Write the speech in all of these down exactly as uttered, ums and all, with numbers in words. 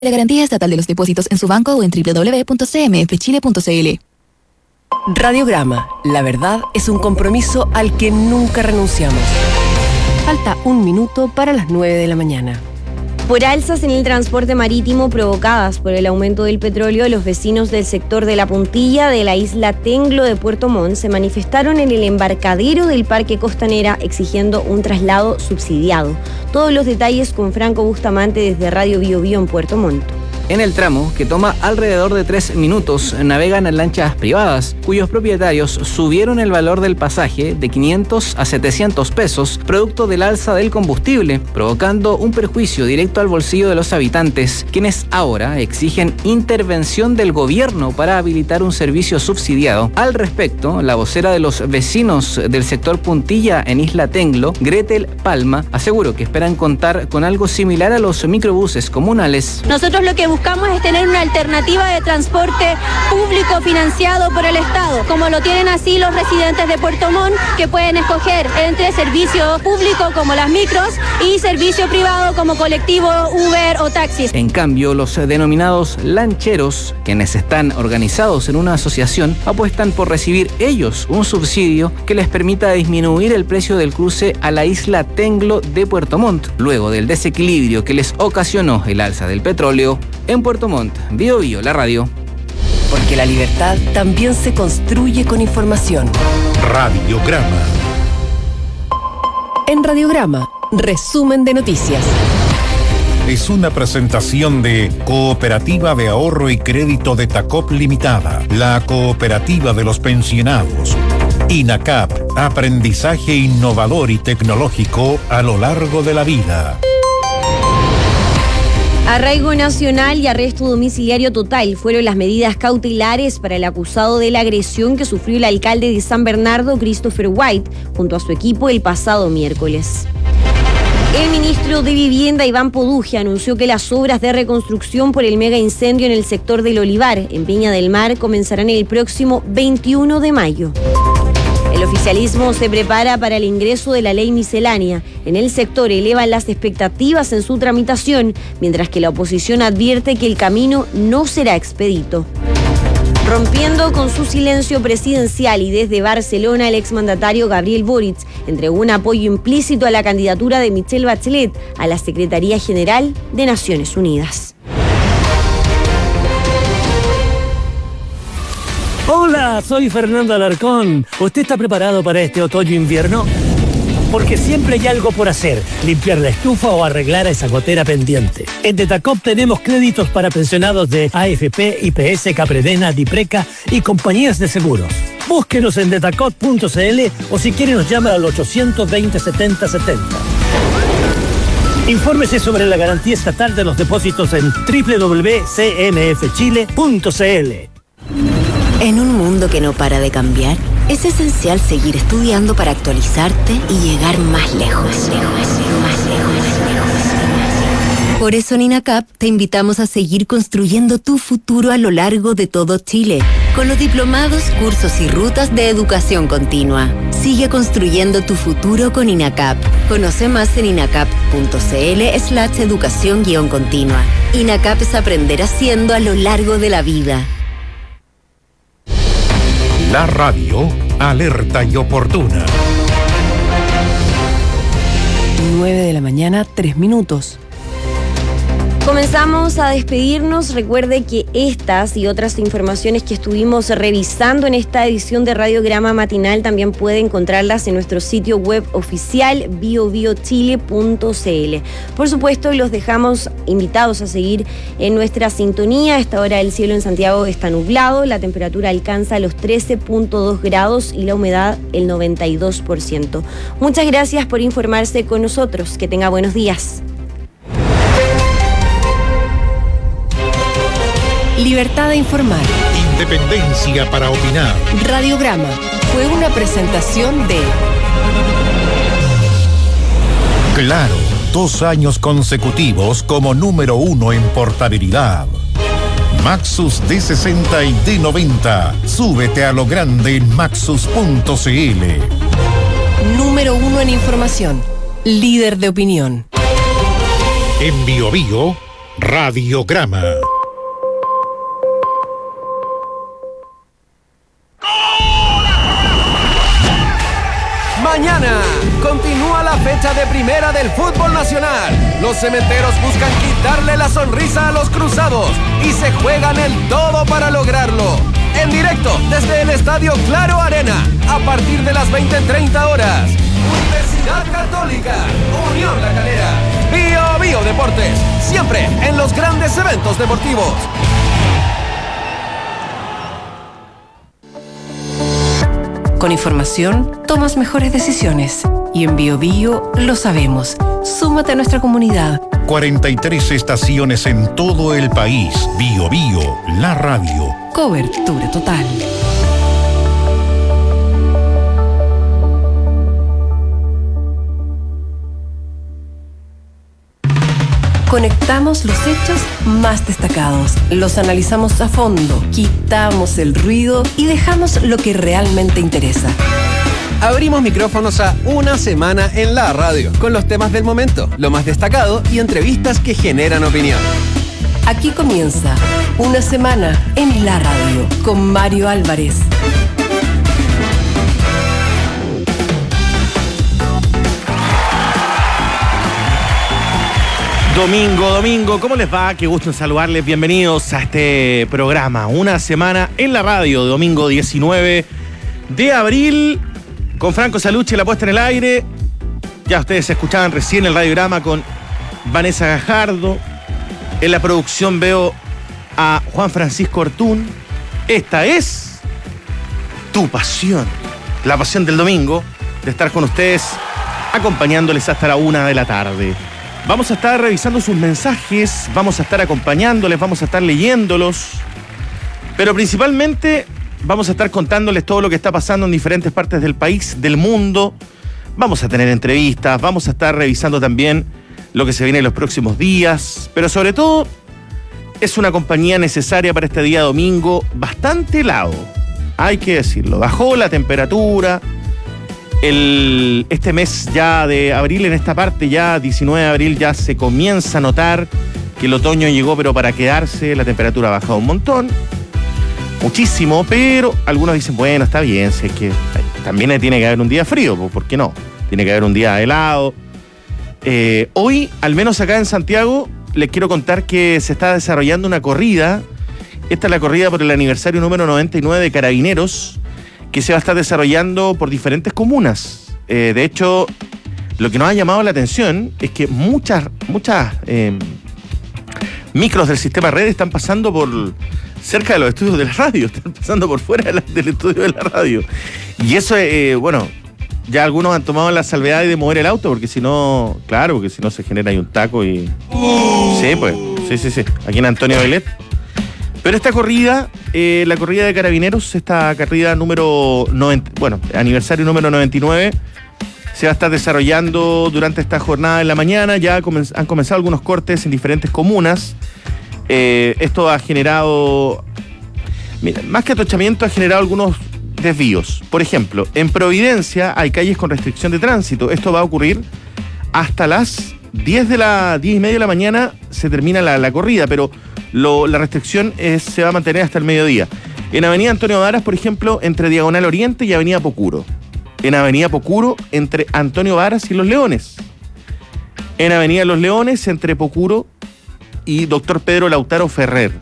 La garantía estatal de los depósitos en su banco o en doble u doble u doble u punto c m f chile punto c l. Radiograma. La verdad es un compromiso al que nunca renunciamos. Falta un minuto para las nueve de la mañana. Por alzas en el transporte marítimo provocadas por el aumento del petróleo, los vecinos del sector de La Puntilla de la isla Tenglo de Puerto Montt se manifestaron en el embarcadero del Parque Costanera exigiendo un traslado subsidiado. Todos los detalles con Franco Bustamante desde Radio Bio Bio en Puerto Montt. En el tramo, que toma alrededor de tres minutos, navegan en lanchas privadas, cuyos propietarios subieron el valor del pasaje de quinientos a setecientos pesos, producto del alza del combustible, provocando un perjuicio directo al bolsillo de los habitantes, quienes ahora exigen intervención del gobierno para habilitar un servicio subsidiado. Al respecto, la vocera de los vecinos del sector Puntilla en Isla Tenglo, Gretel Palma, aseguró que esperan contar con algo similar a los microbuses comunales. Nosotros lo que buscamos es tener una alternativa de transporte público financiado por el Estado, como lo tienen así los residentes de Puerto Montt, que pueden escoger entre servicio público como las micros y servicio privado como colectivo, Uber o taxis. En cambio, los denominados lancheros, quienes están organizados en una asociación, apuestan por recibir ellos un subsidio que les permita disminuir el precio del cruce a la isla Tenglo de Puerto Montt, luego del desequilibrio que les ocasionó el alza del petróleo. En Puerto Montt, Bio Bio, la radio. Porque la libertad también se construye con información. Radiograma. En Radiograma, resumen de noticias. Es una presentación de Cooperativa de Ahorro y Crédito de Tacop Limitada, la cooperativa de los pensionados. INACAP, aprendizaje innovador y tecnológico a lo largo de la vida. Arraigo nacional y arresto domiciliario total fueron las medidas cautelares para el acusado de la agresión que sufrió el alcalde de San Bernardo, Christopher White, junto a su equipo el pasado miércoles. El ministro de Vivienda, Iván Poduje, anunció que las obras de reconstrucción por el mega incendio en el sector del Olivar, en Viña del Mar, comenzarán el próximo veintiuno de mayo. El oficialismo se prepara para el ingreso de la ley miscelánea. En el sector elevan las expectativas en su tramitación, mientras que la oposición advierte que el camino no será expedito. Rompiendo con su silencio presidencial y desde Barcelona, el exmandatario Gabriel Boric entregó un apoyo implícito a la candidatura de Michelle Bachelet a la Secretaría General de Naciones Unidas. Hola, soy Fernando Alarcón. ¿Usted está preparado para este otoño-invierno? Porque siempre hay algo por hacer, limpiar la estufa o arreglar esa gotera pendiente. En Detacop tenemos créditos para pensionados de A F P, I P S, Capredena, Dipreca y compañías de seguros. Búsquenos en detacop punto c l o si quiere nos llama al ochocientos veinte setenta setenta. Infórmese sobre la garantía estatal de los depósitos en doble u doble u doble u punto c m f chile punto c l. En un mundo que no para de cambiar, es esencial seguir estudiando para actualizarte y llegar más lejos. Más lejos, más lejos, más lejos. Por eso en INACAP te invitamos a seguir construyendo tu futuro a lo largo de todo Chile, con los diplomados, cursos y rutas de educación continua. Sigue construyendo tu futuro con INACAP. Conoce más en inacap punto c l slash educación guión continua. INACAP es aprender haciendo a lo largo de la vida. La radio, alerta y oportuna. nueve de la mañana, tres minutos. Comenzamos a despedirnos. Recuerde que estas y otras informaciones que estuvimos revisando en esta edición de Radiograma Matinal también puede encontrarlas en nuestro sitio web oficial bio bio chile punto c l. Por supuesto, los dejamos invitados a seguir en nuestra sintonía. A esta hora el cielo en Santiago está nublado, la temperatura alcanza los trece punto dos grados y la humedad el noventa y dos por ciento. Muchas gracias por informarse con nosotros. Que tenga buenos días. Libertad de informar. Independencia para opinar. Radiograma fue una presentación de Claro, dos años consecutivos como número uno en portabilidad. Maxus D sesenta y D noventa. Súbete a lo grande en maxus punto c l. Número uno en información. Líder de opinión. En Bio Bio, Radiograma. Mañana continúa la fecha de primera del fútbol nacional. Los cementeros buscan quitarle la sonrisa a los cruzados y se juegan el todo para lograrlo. En directo desde el Estadio Claro Arena, a partir de las veinte treinta horas. Universidad Católica, Unión La Calera, Bio Bio Deportes, siempre en los grandes eventos deportivos. Con información, tomas mejores decisiones. Y en Bio Bio lo sabemos. Súmate a nuestra comunidad. cuarenta y tres estaciones en todo el país. Bio Bio, la radio. Cobertura total. Conectamos los hechos más destacados, los analizamos a fondo, quitamos el ruido y dejamos lo que realmente interesa. Abrimos micrófonos a Una Semana en la Radio, con los temas del momento, lo más destacado y entrevistas que generan opinión. Aquí comienza Una Semana en la Radio, con Mario Álvarez. Domingo, domingo, ¿cómo les va? Qué gusto en saludarles. Bienvenidos a este programa, Una Semana en la Radio, domingo diecinueve de abril, con Franco Salucci, la puesta en el aire. Ya ustedes escuchaban recién el radiograma con Vanessa Gajardo. En la producción veo a Juan Francisco Ortún. Esta es tu pasión, la pasión del domingo, de estar con ustedes, acompañándoles hasta la una de la tarde. Vamos a estar revisando sus mensajes, vamos a estar acompañándoles, vamos a estar leyéndolos, pero principalmente vamos a estar contándoles todo lo que está pasando en diferentes partes del país, del mundo. Vamos a tener entrevistas, vamos a estar revisando también lo que se viene en los próximos días, pero sobre todo es una compañía necesaria para este día domingo, bastante helado, hay que decirlo. Bajó la temperatura. El, este mes ya de abril, en esta parte ya diecinueve de abril, ya se comienza a notar que el otoño llegó pero para quedarse. La temperatura ha bajado un montón, muchísimo, pero algunos dicen, bueno, está bien, si es que también tiene que haber un día frío, ¿por qué no? Tiene que haber un día helado. Eh, hoy, al menos acá en Santiago, les quiero contar que se está desarrollando una corrida. Esta es la corrida por el aniversario número noventa y nueve de Carabineros, que se va a estar desarrollando por diferentes comunas. Eh, de hecho, lo que nos ha llamado la atención es que muchas, muchas eh, micros del sistema red están pasando por cerca de los estudios de la radio, están pasando por fuera de la, del estudio de la radio. Y eso, eh, bueno, ya algunos han tomado la salvedad de mover el auto, porque si no, claro, porque si no se genera ahí un taco y... Uh. Sí, pues, sí, sí, sí, aquí en Antonio Belet. Pero esta corrida, eh, la corrida de Carabineros, esta corrida número noventa, bueno, aniversario número noventa y nueve, se va a estar desarrollando durante esta jornada de la mañana. Ya comen- han comenzado algunos cortes en diferentes comunas. Eh, esto ha generado, mira, más que atochamiento, ha generado algunos desvíos. Por ejemplo, en Providencia hay calles con restricción de tránsito. Esto va a ocurrir hasta las diez de la diez y media de la mañana, se termina la, la corrida, pero Lo, la restricción es, se va a mantener hasta el mediodía. En Avenida Antonio Varas, por ejemplo, entre Diagonal Oriente y Avenida Pocuro. En Avenida Pocuro, entre Antonio Varas y Los Leones. En Avenida Los Leones, entre Pocuro y Doctor Pedro Lautaro Ferrer.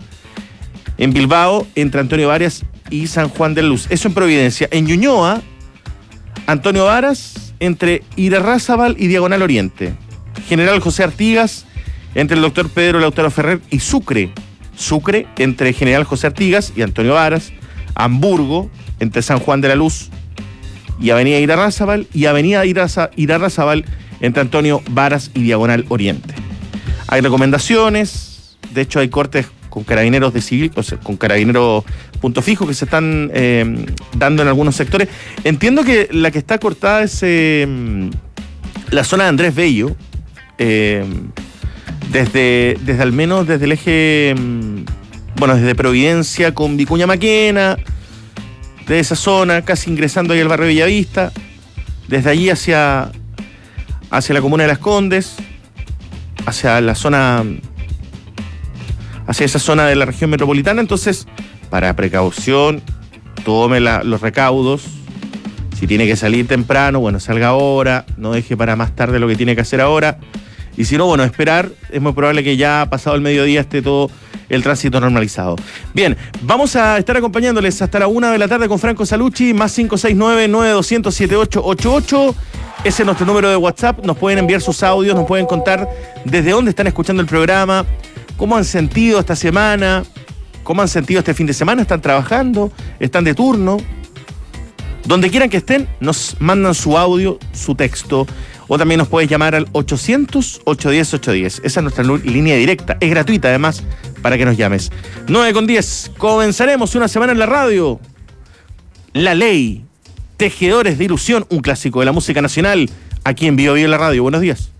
En Bilbao, entre Antonio Varas y San Juan de Luz. Eso en Providencia. En Ñuñoa, Antonio Varas, entre Irarrázaval y Diagonal Oriente. General José Artigas, entre el doctor Pedro Lautaro Ferrer y Sucre. Sucre, entre General José Artigas y Antonio Varas. Hamburgo, entre San Juan de la Luz y Avenida Irarrázaval. Y Avenida Irarrázaval, entre Antonio Varas y Diagonal Oriente. Hay recomendaciones, de hecho hay cortes con carabineros de civil, o sea, con carabineros punto fijo que se están eh, dando en algunos sectores. Entiendo que la que está cortada es eh, la zona de Andrés Bello, eh, Desde, desde al menos desde el eje, bueno, desde Providencia con Vicuña Maquena, de esa zona, casi ingresando ahí al barrio Bellavista, desde allí hacia, hacia la comuna de Las Condes, hacia la zona hacia esa zona de la región metropolitana. Entonces, para precaución, tome la, los recaudos. Si tiene que salir temprano, bueno, salga ahora, no deje para más tarde lo que tiene que hacer ahora. Y si no, bueno, esperar, es muy probable que ya pasado el mediodía esté todo el tránsito normalizado. Bien, vamos a estar acompañándoles hasta la una de la tarde con Franco Salucci, más cinco seis nueve, nueve dos cero cero, siete ocho ocho ocho. Ese es nuestro número de WhatsApp, nos pueden enviar sus audios, nos pueden contar desde dónde están escuchando el programa, cómo han sentido esta semana, cómo han sentido este fin de semana, están trabajando, están de turno. Donde quieran que estén, nos mandan su audio, su texto, o también nos puedes llamar al ochocientos, ochocientos diez, ochocientos diez. Esa es nuestra línea directa, es gratuita además para que nos llames. nueve con diez, comenzaremos una semana en la radio. La Ley, Tejedores de Ilusión, un clásico de la música nacional, aquí en Bio Bio en la radio. Buenos días.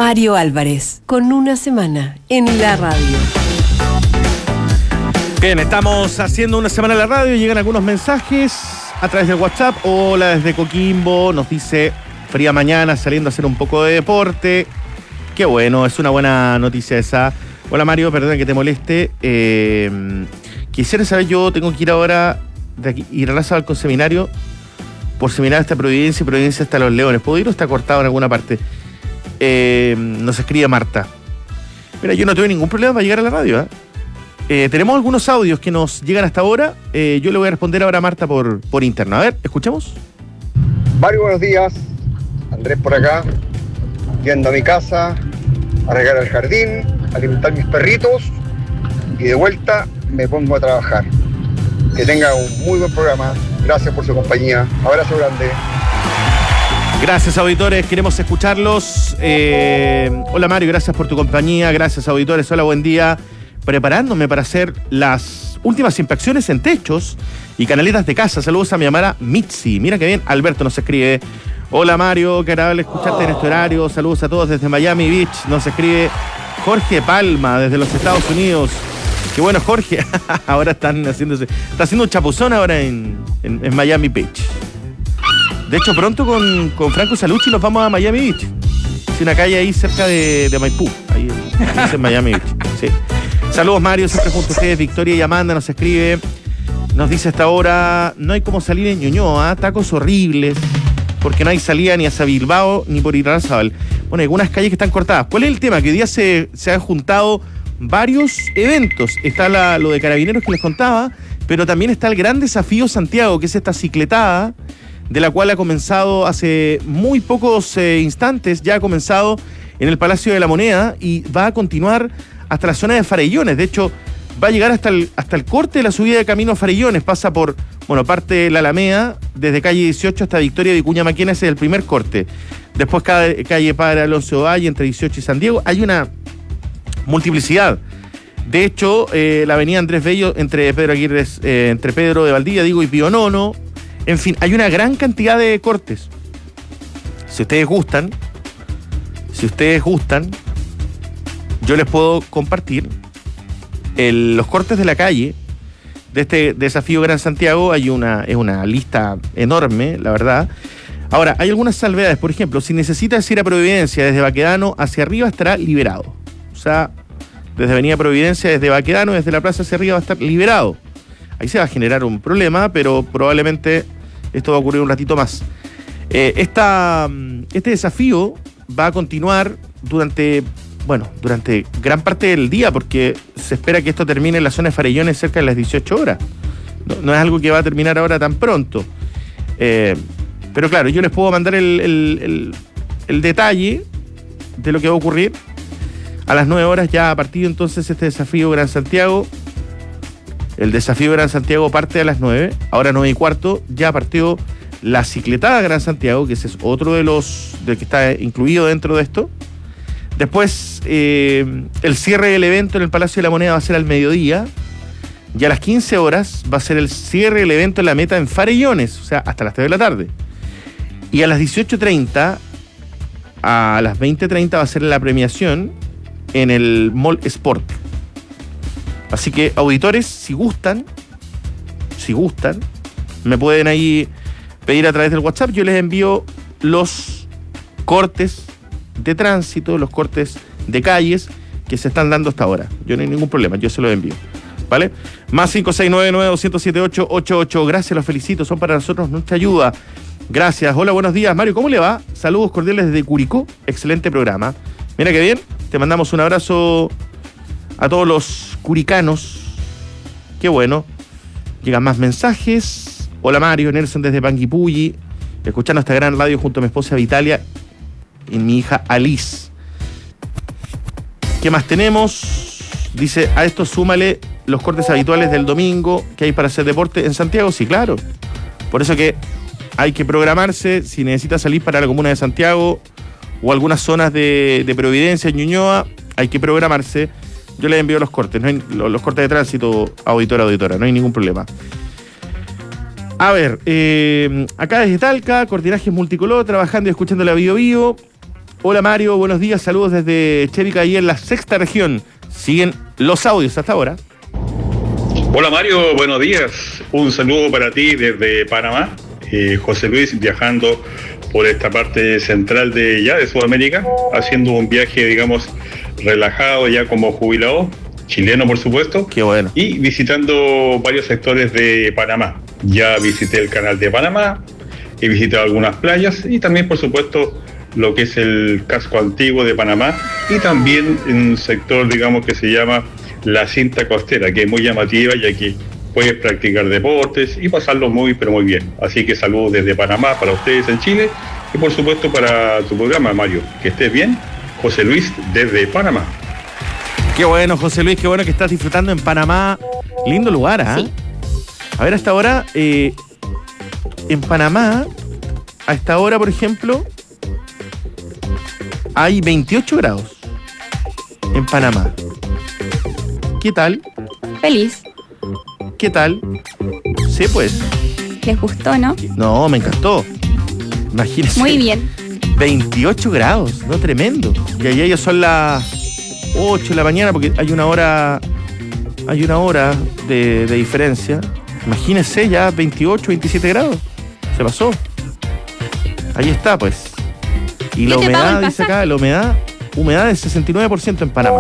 Mario Álvarez, con una semana en la radio. Bien, estamos haciendo una semana en la radio, llegan algunos mensajes a través del WhatsApp. Hola desde Coquimbo, nos dice fría mañana saliendo a hacer un poco de deporte. Qué bueno, es una buena noticia esa. Hola Mario, perdón que te moleste. Eh, quisiera saber, yo tengo que ir ahora de aquí, ir a la sala al seminario por seminario hasta Providencia y Providencia hasta Los Leones. ¿Puedo ir o está cortado en alguna parte? Eh, nos escribe Marta. Mira, yo no tuve ningún problema para llegar a la radio, ¿eh? Eh, tenemos algunos audios que nos llegan hasta ahora. Eh, yo le voy a responder ahora a Marta por, por interno. A ver, escuchemos. Mario, buenos días. Andrés por acá, yendo a mi casa, a regar el jardín, a alimentar mis perritos y de vuelta me pongo a trabajar. Que tenga un muy buen programa. Gracias por su compañía. Abrazo grande. Gracias, auditores. Queremos escucharlos. Eh, hola, Mario. Gracias por tu compañía. Gracias, auditores. Hola, buen día. Preparándome para hacer las últimas inspecciones en techos y canaletas de casa. Saludos a mi amada Mitzi. Mira qué bien. Alberto nos escribe. Hola, Mario. Qué agradable escucharte en este horario. Saludos a todos desde Miami Beach. Nos escribe Jorge Palma desde los Estados Unidos. Qué bueno, Jorge. Ahora están haciéndose... Está haciendo un chapuzón ahora en, en, en Miami Beach. De hecho, pronto con, con Franco Salucci nos vamos a Miami Beach. Es una calle ahí cerca de, de Maipú. Ahí es en Miami Beach. Sí. Saludos, Mario, siempre junto a ustedes. Victoria y Amanda nos escribe. Nos dice hasta ahora, no hay como salir en Ñuñoa, ¿eh? Tacos horribles, porque no hay salida ni hacia Bilbao ni por Irarrázaval. Bueno, hay algunas calles que están cortadas. ¿Cuál es el tema? Que hoy día se, se han juntado varios eventos. Está la, lo de Carabineros que les contaba, pero también está el Gran Desafío Santiago, que es esta cicletada, de la cual ha comenzado hace muy pocos eh, instantes, ya ha comenzado en el Palacio de la Moneda y va a continuar hasta la zona de Farellones. De hecho, va a llegar hasta el, hasta el corte de la subida de camino a Farellones. Pasa por, bueno, parte de la Alameda, desde calle dieciocho hasta Victoria de Vicuña Maquena, ese es el primer corte. Después cada, calle Padre Alonso Valle, entre dieciocho y San Diego. Hay una multiplicidad. De hecho, eh, la avenida Andrés Bello, entre Pedro Aguirre, eh, entre Pedro de Valdivia, digo, y Pío Nono. En fin, hay una gran cantidad de cortes. Si ustedes gustan, si ustedes gustan, yo les puedo compartir el, los cortes de la calle de este desafío Gran Santiago. Hay una, es una lista enorme, la verdad. Ahora, hay algunas salvedades. Por ejemplo, si necesitas ir a Providencia desde Baquedano hacia arriba, estará liberado. O sea, desde Avenida Providencia, desde Baquedano, desde la plaza hacia arriba va a estar liberado. Ahí se va a generar un problema, pero probablemente esto va a ocurrir un ratito más. Eh, esta, este desafío va a continuar durante... Bueno, durante gran parte del día, porque se espera que esto termine en la zona de Farellones cerca de las dieciocho horas. No, no es algo que va a terminar ahora tan pronto. Eh, pero claro, yo les puedo mandar el, el, el, el detalle de lo que va a ocurrir. A las nueve horas ya ha partido entonces este desafío Gran Santiago. El desafío Gran Santiago parte a las nueve. Ahora nueve y cuarto ya partió la cicletada Gran Santiago, que ese es otro de los de que está incluido dentro de esto. Después, eh, el cierre del evento en el Palacio de la Moneda va a ser al mediodía. Y a las quince horas va a ser el cierre del evento en la meta en Farellones, o sea, hasta las tres de la tarde. Y a las dieciocho treinta, a las veinte treinta va a ser la premiación en el Mall Sport. Así que, auditores, si gustan, si gustan, me pueden ahí pedir a través del WhatsApp. Yo les envío los cortes de tránsito, los cortes de calles que se están dando hasta ahora. Yo no hay ningún problema, yo se los envío. ¿Vale? Más cinco seis nueve nueve dos cero siete ocho ocho ocho. Gracias, los felicito, son para nosotros nuestra ayuda. Gracias. Hola, buenos días. Mario, ¿cómo le va? Saludos cordiales desde Curicó. Excelente programa. Mira qué bien. Te mandamos un abrazo a todos los curicanos. Qué bueno. Llegan más mensajes. Hola, Mario. Nelson desde Panguipulli. Escuchando esta gran radio junto a mi esposa Vitalia y mi hija Alice. ¿Qué más tenemos? Dice, a esto súmale los cortes habituales del domingo que hay para hacer deporte en Santiago. Sí, claro. Por eso que hay que programarse. Si necesita salir para la comuna de Santiago o algunas zonas de, de Providencia, Ñuñoa, hay que programarse. Yo les envío los cortes, no hay, los, los cortes de tránsito, auditora, auditora, no hay ningún problema. A ver, eh, acá desde Talca, Cortinajes Multicolor, trabajando y escuchando la Bio Bio. Hola Mario, buenos días, saludos desde Chévica, ahí en la sexta región. Siguen los audios hasta ahora. Hola Mario, buenos días. Un saludo para ti desde Panamá. Eh, José Luis viajando por esta parte central de ya de Sudamérica, haciendo un viaje, digamos, relajado ya como jubilado, chileno por supuesto. Qué bueno. Y visitando varios sectores de Panamá. Ya visité el canal de Panamá, he visitado algunas playas y también por supuesto lo que es el casco antiguo de Panamá y también en un sector, digamos, que se llama la cinta costera, que es muy llamativa ya que puedes practicar deportes y pasarlo muy, pero muy bien. Así que saludos desde Panamá para ustedes en Chile y por supuesto para tu programa, Mario. Que estés bien. José Luis desde Panamá. Qué bueno, José Luis, qué bueno que estás disfrutando en Panamá. Lindo lugar, ¿ah? ¿eh? Sí. A ver, hasta ahora, eh, en Panamá, a esta hora, por ejemplo, hay veintiocho grados en Panamá. ¿Qué tal? Feliz. ¿Qué tal? Sí, pues. ¿Les gustó, no? No, me encantó. Imagínense. Muy bien. veintiocho grados, ¿no? Tremendo. Y allá ya son las ocho de la mañana porque hay una hora, hay una hora de, de diferencia. Imagínense ya veintiocho, veintisiete grados. Se pasó. Ahí está, pues. Y la humedad, dice acá, la humedad, humedad del sesenta y nueve por ciento en Panamá.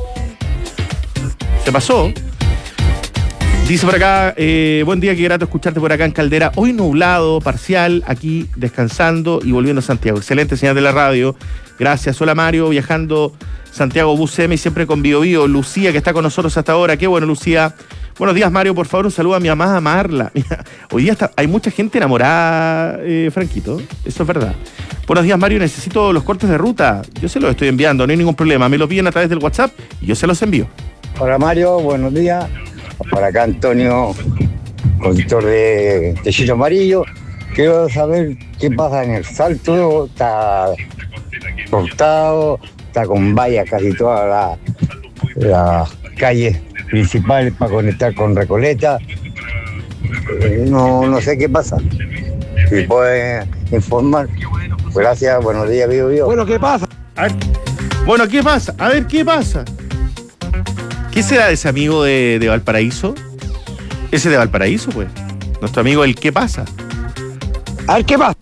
Se pasó. Dice por acá, eh, buen día, qué grato escucharte por acá en Caldera. Hoy nublado, parcial, aquí descansando y volviendo a Santiago. Excelente señal de la radio. Gracias. Hola Mario, viajando Santiago Bus M y siempre con Bio Bio. Lucía, que está con nosotros hasta ahora. Qué bueno, Lucía. Buenos días, Mario. Por favor, un saludo a mi amada Marla. Mira, hoy día está, hay mucha gente enamorada, eh, Franquito. Eso es verdad. Buenos días, Mario. Necesito los cortes de ruta. Yo se los estoy enviando, no hay ningún problema. Me lo piden a través del WhatsApp y yo se los envío. Hola, Mario. Buenos días. Por acá, Antonio, conductor de Tellito Amarillo. Quiero saber qué pasa en el Salto. Está cortado, está con vallas casi todas las la calles principales para conectar con Recoleta. No, no sé qué pasa. Si pueden informar. Gracias, buenos días, Bio Bio. Bueno, ¿qué pasa? A ver. Bueno, ¿qué pasa? A ver, ¿qué pasa? ¿Qué será de ese amigo de, de Valparaíso? Ese de Valparaíso, pues. Nuestro amigo, el ¿qué pasa? A ver, ¿qué pasa?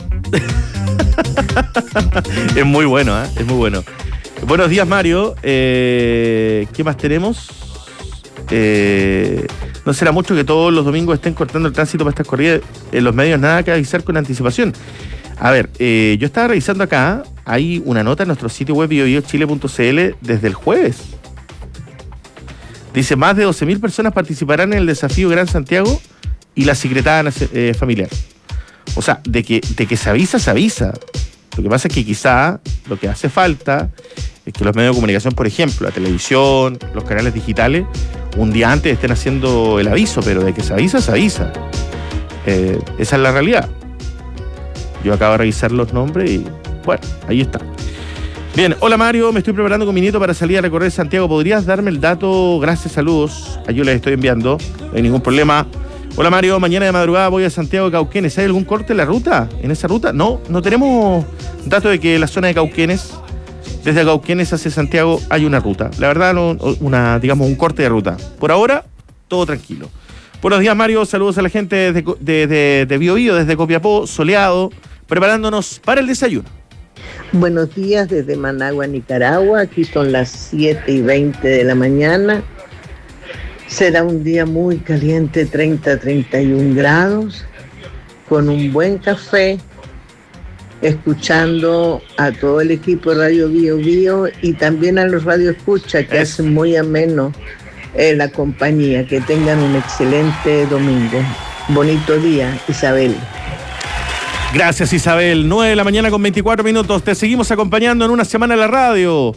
Es muy bueno, ¿eh? Es muy bueno. Buenos días, Mario. Eh, ¿Qué más tenemos? Eh, no será mucho que todos los domingos estén cortando el tránsito para estas corridas en los medios, nada que avisar con anticipación. A ver, eh, yo estaba revisando acá, hay una nota en nuestro sitio web bio bio chile punto c l desde el jueves. Dice, más de doce mil personas participarán en el desafío Gran Santiago y la secretada eh, familiar. O sea, de que, de que se avisa, se avisa. Lo que pasa es que quizá lo que hace falta es que los medios de comunicación, por ejemplo, la televisión, los canales digitales, un día antes estén haciendo el aviso, pero de que se avisa, se avisa. Eh, esa es la realidad. Yo acabo de revisar los nombres y, bueno, ahí está. Bien, hola Mario, me estoy preparando con mi nieto para salir a recorrer Santiago. ¿Podrías darme el dato? Gracias, saludos. Ahí yo les estoy enviando, no hay ningún problema. Hola Mario, mañana de madrugada voy a Santiago de Cauquenes. ¿Hay algún corte en la ruta? ¿En esa ruta? No, no tenemos dato de que la zona de Cauquenes, desde Cauquenes hacia Santiago, hay una ruta. La verdad, no, una, digamos, un corte de ruta. Por ahora, todo tranquilo. Buenos días Mario, saludos a la gente de, de, de, de Bio Bio, desde Copiapó, soleado, preparándonos para el desayuno. Buenos días desde Managua, Nicaragua. Aquí son las siete y veinte de la mañana. Será un día muy caliente, treinta a treinta y un grados, con un buen café, escuchando a todo el equipo de Radio Bio Bio y también a los Radio Escucha, que es. hacen muy ameno eh, la compañía. Que tengan un excelente domingo. Bonito día, Isabel. Gracias, Isabel. nueve de la mañana con veinticuatro minutos. Te seguimos acompañando en una semana en la radio.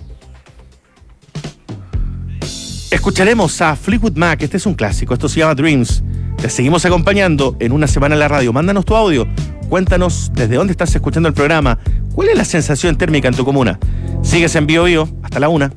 Escucharemos a Fleetwood Mac. Este es un clásico. Esto se llama Dreams. Te seguimos acompañando en una semana en la radio. Mándanos tu audio. Cuéntanos desde dónde estás escuchando el programa. ¿Cuál es la sensación térmica en tu comuna? Sigues en Bio Bio. Hasta la una.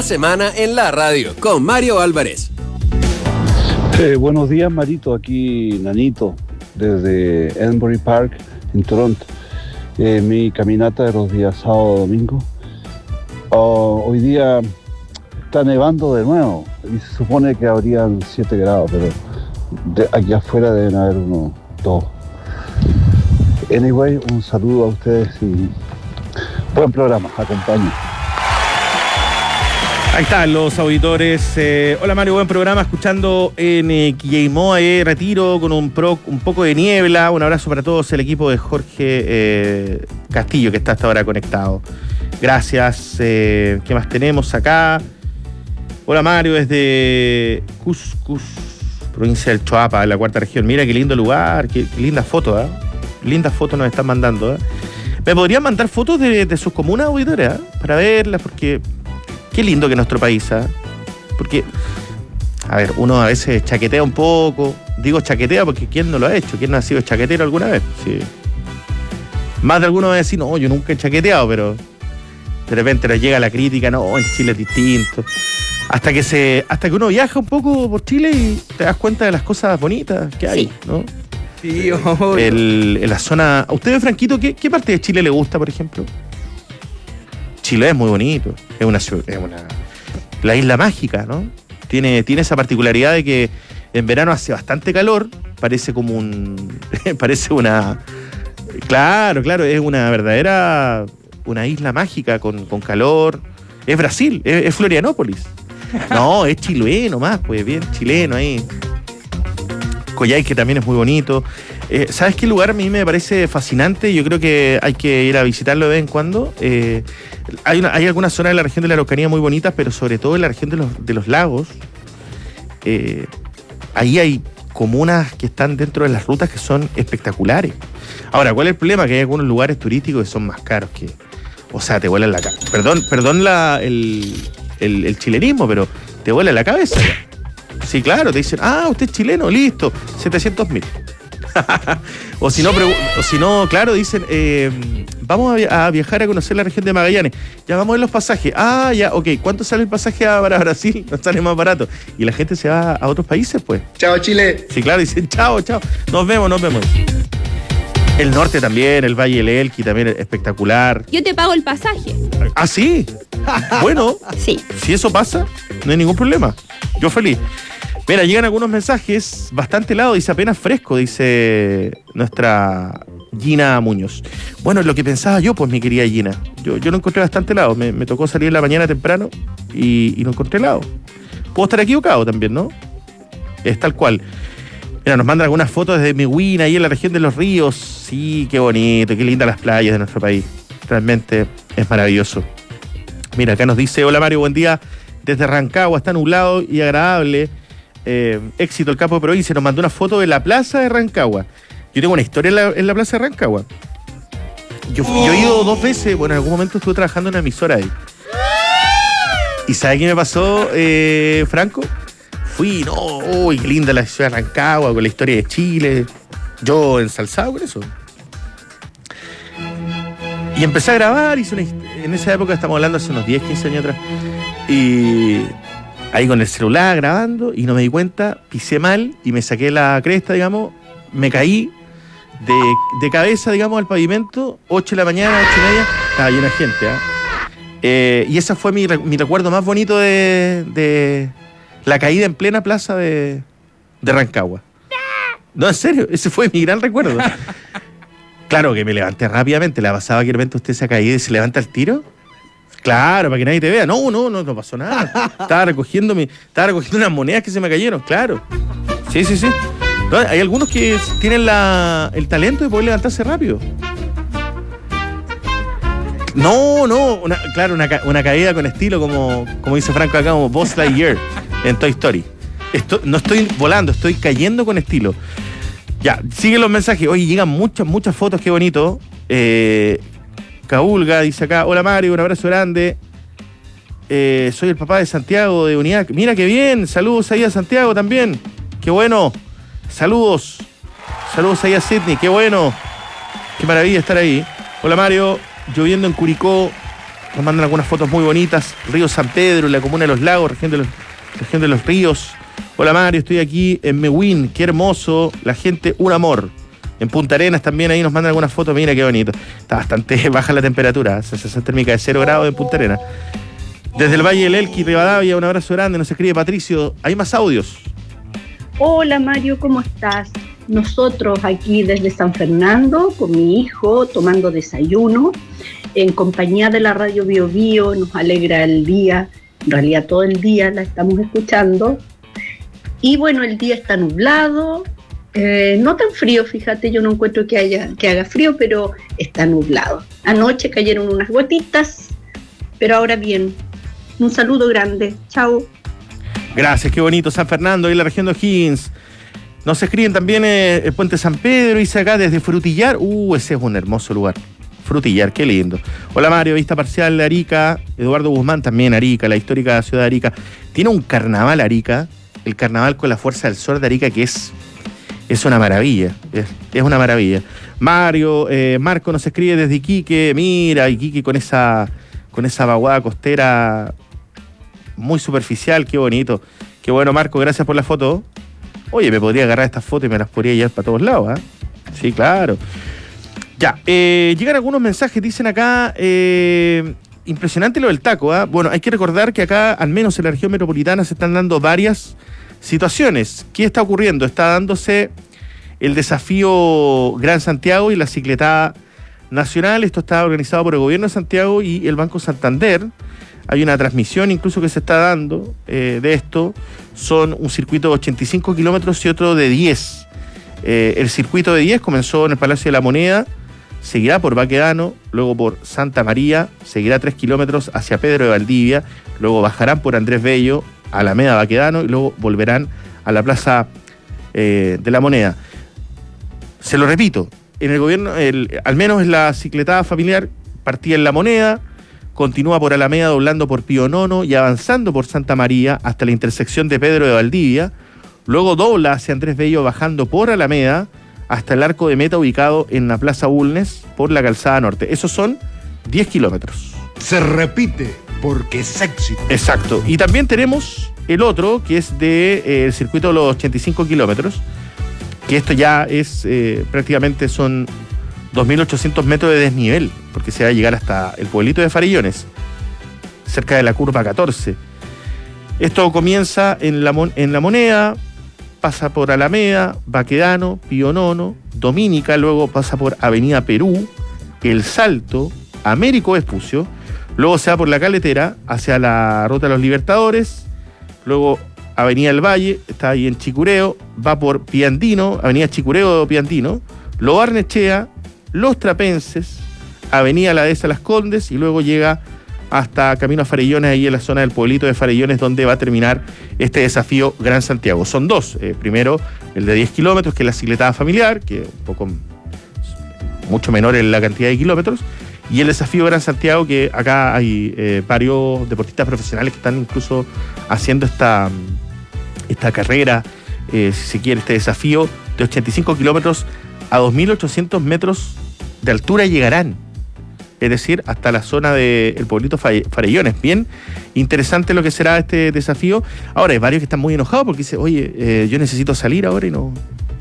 Buena semana en la radio con Mario Álvarez. Eh, buenos días, Marito. Aquí Nanito, desde Edinburgh Park, en Toronto. Eh, mi caminata de los días sábado y domingo. Oh, hoy día está nevando de nuevo y se supone que habrían siete grados, pero de aquí afuera deben haber unos dos. Anyway, un saludo a ustedes y buen programa, acompañen. Ahí están los auditores. Eh, hola Mario, buen programa. Escuchando en eh, Quilleimoa, eh, Retiro, con un, pro, un poco de niebla. Un abrazo para todos el equipo de Jorge eh, Castillo, que está hasta ahora conectado. Gracias. Eh, ¿Qué más tenemos acá? Hola Mario, desde Cuscus, provincia del Choapa, en la cuarta región. Mira qué lindo lugar, qué, qué linda foto, ¿eh? Lindas fotos nos están mandando, ¿eh? ¿Me podrían mandar fotos de, de sus comunas, auditores, ¿eh? Para verlas, porque... Qué lindo que nuestro país, ¿eh? Porque, a ver, uno a veces chaquetea un poco. Digo chaquetea porque ¿quién no lo ha hecho? ¿Quién no ha sido chaquetero alguna vez? Sí. Más de alguno va a decir, no, yo nunca he chaqueteado, pero de repente nos llega la crítica, no, en Chile es distinto. Hasta que se, hasta que uno viaja un poco por Chile y te das cuenta de las cosas bonitas que hay, sí. ¿No? Sí, obvio. El, en la zona... ¿A usted, Franquito, qué, qué parte de Chile le gusta, por ejemplo? Chile es muy bonito, es una, es una la isla mágica, ¿no? Tiene, tiene esa particularidad de que en verano hace bastante calor, parece como un, parece una, claro, claro, es una verdadera, una isla mágica con, con calor. Es Brasil, es, es Florianópolis. No, es Chiloé nomás, pues bien chileno ahí. Coyhai, que también es muy bonito. Eh, ¿Sabes qué lugar a mí me parece fascinante? Yo creo que hay que ir a visitarlo de vez en cuando. Eh, hay, una, hay algunas zonas de la región de la Araucanía muy bonitas, pero sobre todo en la región de los, de los lagos. Eh, ahí hay comunas que están dentro de las rutas que son espectaculares. Ahora, ¿cuál es el problema? Que hay algunos lugares turísticos que son más caros que... O sea, te vuelan la cabeza. Perdón, perdón la, el, el, el chilenismo, pero te vuela la cabeza. Sí, claro, te dicen, ah, usted es chileno, listo, setecientos mil. o si no, o si no, claro, dicen, eh, vamos a, via a viajar a conocer la región de Magallanes. Ya vamos a ver los pasajes. Ah, ya, ok, ¿cuánto sale el pasaje para Brasil? No sale más barato. Y la gente se va a otros países, pues. Chao, Chile. Sí, claro, dicen, chao, chao. Nos vemos, nos vemos. El norte también, el Valle del Elqui también es espectacular. Yo te pago el pasaje. ¿Ah, sí? Bueno, sí. Si eso pasa, no hay ningún problema. Yo feliz. Mira, llegan algunos mensajes bastante helados, dice apenas fresco, dice nuestra Gina Muñoz. Bueno, es lo que pensaba yo, pues, mi querida Gina. Yo, yo lo encontré bastante helado. Me, me tocó salir en la mañana temprano y, y lo encontré helado. Puedo estar equivocado también, ¿no? Es tal cual. Mira, nos mandan algunas fotos desde Mehuina, ahí en la región de los ríos. Sí, qué bonito, qué lindas las playas de nuestro país. Realmente es maravilloso. Mira, acá nos dice, hola Mario, buen día. Desde Rancagua, está nublado y agradable. Eh, éxito el campo de provincia. Nos mandó una foto de la plaza de Rancagua. Yo tengo una historia en la, en la plaza de Rancagua. Yo, oh. yo he ido dos veces, bueno, en algún momento estuve trabajando en una emisora ahí. ¿Y sabe qué me pasó, eh, Franco? Fui, no, uy, qué linda la ciudad de Rancagua, con la historia de Chile. Yo ensalzado con eso. Y empecé a grabar, hice una, en esa época, estamos hablando hace unos diez, quince años atrás. Y ahí con el celular grabando, y no me di cuenta, pisé mal y me saqué la cresta, digamos, me caí de, de cabeza, digamos, al pavimento, ocho de la mañana, ocho y media, estaba llena de gente, ¿eh? Eh, y ese fue mi, mi recuerdo más bonito de... de la caída en plena plaza de, de Rancagua. No, en serio, ese fue mi gran recuerdo. Claro que me levanté rápidamente. ¿Le ha pasado que de repente usted se ha caído y se levanta al tiro? Claro, para que nadie te vea. No, no, no, no pasó nada. Estaba recogiendo, mi, estaba recogiendo unas monedas que se me cayeron, claro. Sí, sí, sí. No, hay algunos que tienen la, el talento de poder levantarse rápido. No, no, una, claro, una, una caída con estilo, como, como dice Franco acá, como Buzz Lightyear en Toy Story. Esto, no estoy volando, estoy cayendo con estilo. Ya, siguen los mensajes. Oye, llegan muchas, muchas fotos, qué bonito. Eh, Caulga dice acá, hola Mario, un abrazo grande. Eh, soy el papá de Santiago de Unidad. Mira qué bien, saludos ahí a Santiago también. Qué bueno. Saludos. Saludos ahí a Sydney, qué bueno. Qué maravilla estar ahí. Hola Mario. Lloviendo en Curicó, nos mandan algunas fotos muy bonitas. Río San Pedro, la comuna de Los Lagos, región de los, región de los Ríos. Hola Mario, estoy aquí en Mewin, qué hermoso, la gente, un amor. En Punta Arenas también ahí nos mandan algunas fotos, mira qué bonito. Está bastante baja la temperatura, sensación térmica de cero grados en Punta Arenas. Desde el Valle del Elqui, Rivadavia, un abrazo grande, nos escribe Patricio. Hay más audios. Hola Mario, ¿cómo estás? Nosotros aquí desde San Fernando, con mi hijo, tomando desayuno, en compañía de la radio Bio Bio, nos alegra el día, en realidad todo el día la estamos escuchando. Y bueno, el día está nublado, eh, no tan frío, fíjate, yo no encuentro que, haya, que haga frío, pero está nublado. Anoche cayeron unas gotitas, pero ahora bien. Un saludo grande, chao. Gracias, qué bonito San Fernando, ahí en la región de O'Higgins. Nos escriben también eh, el Puente San Pedro, dice acá desde Frutillar. Uh, ese es un hermoso lugar. Frutillar, qué lindo. Hola Mario, vista parcial de Arica. Eduardo Guzmán también, Arica, la histórica ciudad de Arica. Tiene un carnaval Arica, el carnaval con la Fuerza del Sol de Arica, que es, es una maravilla, es, es una maravilla. Mario, eh, Marco nos escribe desde Iquique, mira, Iquique con esa, con esa vaguada costera muy superficial, qué bonito. Qué bueno, Marco, gracias por la foto. Oye, me podría agarrar estas fotos y me las podría llevar para todos lados, ¿eh? Sí, claro. Ya, eh, llegan algunos mensajes, dicen acá, eh, impresionante lo del taco, ¿eh? Bueno, hay que recordar que acá, al menos en la región metropolitana, se están dando varias situaciones. ¿Qué está ocurriendo? Está dándose el desafío Gran Santiago y la cicletada nacional. Esto está organizado por el gobierno de Santiago y el Banco Santander. Hay una transmisión incluso que se está dando eh, de esto. Son un circuito de ochenta y cinco kilómetros y otro de diez. Eh, el circuito de diez comenzó en el Palacio de la Moneda, seguirá por Baquedano, luego por Santa María, seguirá tres kilómetros hacia Pedro de Valdivia, luego bajarán por Andrés Bello, Alameda Baquedano y luego volverán a la Plaza eh, de la Moneda. Se lo repito, en el gobierno, el, al menos en la cicletada familiar, partía en La Moneda, continúa por Alameda doblando por Pío Nono y avanzando por Santa María hasta la intersección de Pedro de Valdivia, luego dobla hacia Andrés Bello bajando por Alameda hasta el arco de meta ubicado en la Plaza Bulnes por la Calzada Norte. Esos son diez kilómetros. Se repite porque es éxito. Exacto. Y también tenemos el otro, que es de eh, el circuito de los ochenta y cinco kilómetros, que esto ya es eh, prácticamente son dos mil ochocientos metros de desnivel, porque se va a llegar hasta el pueblito de Farellones, cerca de la curva catorce. Esto comienza en la, en la Moneda, pasa por Alameda, Baquedano, Pío Nono, Dominica, luego pasa por Avenida Perú, El Salto, Américo Vespucio, luego se va por la Caletera hacia la Ruta de los Libertadores, luego Avenida El Valle, está ahí en Chicureo, va por Piandino, Avenida Chicureo Piandino, Lo Barnechea, Los Trapenses, Avenida La Dehesa Las Condes y luego llega hasta Camino a Farellones, ahí en la zona del pueblito de Farellones, donde va a terminar este desafío Gran Santiago. Son dos. Eh, primero, el de diez kilómetros, que es la cicletada familiar, que es un poco mucho menor en la cantidad de kilómetros, y el desafío Gran Santiago, que acá hay eh, varios deportistas profesionales que están incluso haciendo esta, esta carrera, eh, si se quiere, este desafío de ochenta y cinco kilómetros a dos mil ochocientos metros de altura llegarán. Es decir, hasta la zona del pueblito Farellones. Bien interesante lo que será este desafío. Ahora, hay varios que están muy enojados porque dicen, oye, eh, yo necesito salir ahora y no...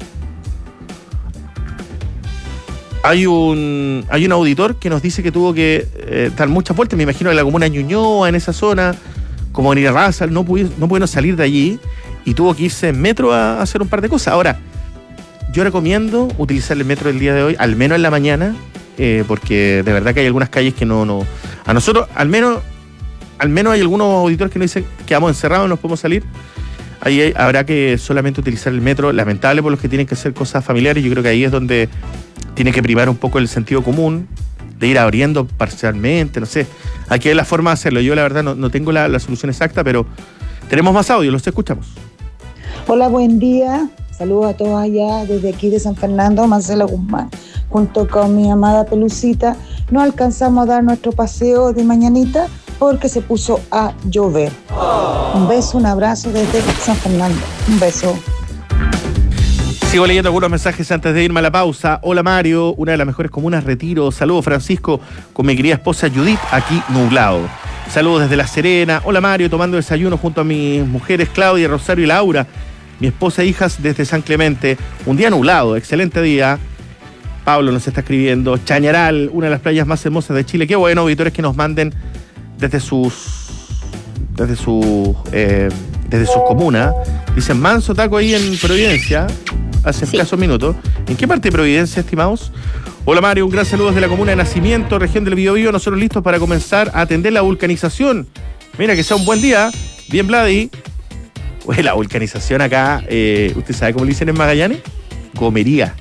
Hay un hay un auditor que nos dice que tuvo que eh, dar muchas vueltas, me imagino, en la comuna de Ñuñoa, en esa zona, como en Irarrázaval, no pudo, no pudo salir de allí y tuvo que irse en metro a, a hacer un par de cosas. Ahora, yo recomiendo utilizar el metro el día de hoy, al menos en la mañana, eh, porque de verdad que hay algunas calles que no... no a nosotros, al menos al menos hay algunos auditores que nos dicen que quedamos encerrados, no podemos salir. Ahí hay, habrá que solamente utilizar el metro, lamentable por los que tienen que hacer cosas familiares. Yo creo que ahí es donde tiene que primar un poco el sentido común, de ir abriendo parcialmente, no sé. Aquí hay la forma de hacerlo. Yo la verdad no, no tengo la, la solución exacta, pero tenemos más audio, los escuchamos. Hola, buen día. Saludos a todos allá desde aquí de San Fernando, Marcela Guzmán. Junto con mi amada Pelucita, no alcanzamos a dar nuestro paseo de mañanita porque se puso a llover. Un beso, un abrazo desde San Fernando. Un beso. Sigo leyendo algunos mensajes antes de irme a la pausa. Hola Mario, una de las mejores comunas, Retiro. Saludos Francisco, con mi querida esposa Judith, aquí nublado. Saludos desde La Serena. Hola Mario, tomando desayuno junto a mis mujeres Claudia, Rosario y Laura. Mi esposa e hijas desde San Clemente. Un día nublado, excelente día. Pablo nos está escribiendo. Chañaral, una de las playas más hermosas de Chile. Qué bueno, auditores que nos manden desde sus... Desde sus... Eh, desde sus comunas. Dicen manso taco ahí en Providencia. Hace sí. escasos minutos. ¿En qué parte de Providencia, estimados? Hola Mario, un gran saludo desde la comuna de Nacimiento, región del Biobío. Nosotros listos para comenzar a atender la vulcanización. Mira, que sea un buen día. Bien, Vladi. Oye, la vulcanización acá, eh, ¿usted sabe cómo le dicen en Magallanes? Gomería.